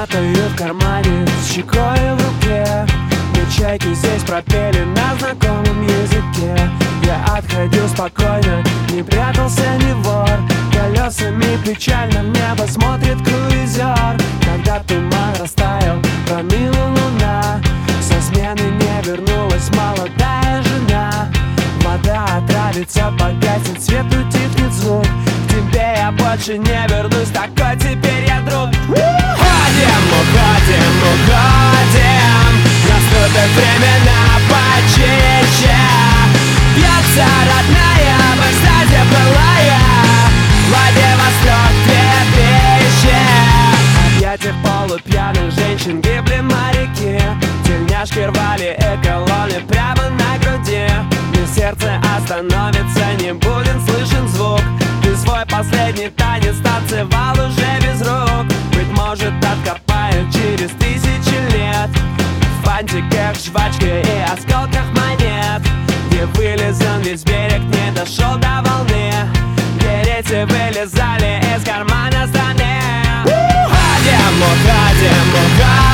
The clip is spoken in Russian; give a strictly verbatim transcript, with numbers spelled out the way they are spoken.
печатаю в кармане, с щекой в руке. Чайки здесь пропели на знакомом языке. Я отходил спокойно, не прятался ни вор. Колесами печально в небо смотрит круизер. Когда туман растаял, промила луна, со смены не вернулась молодая жена. Вода отравится, погасит свет, утихнет звук. К тебе я больше не вернусь, такой теперь я друг. Уходим, уходим, уходим. Наступят времена почище. Бьется родная в экстазе былая. Владивосток две тысячи. Объятия полупьяных женщин гибли моряки. Тельняшки рвали эколоны прямо на груди. Мне сердце остановится, не будет слышен звук. Ты свой последний танец танцевал уже без рук. Быть может, откопают через тысячи лет в фантиках, жвачке и осколках монет, где вылезан весь берег, не дошел до волны, где рети вылезали из кармана страны. Уходим, уходим, уходим.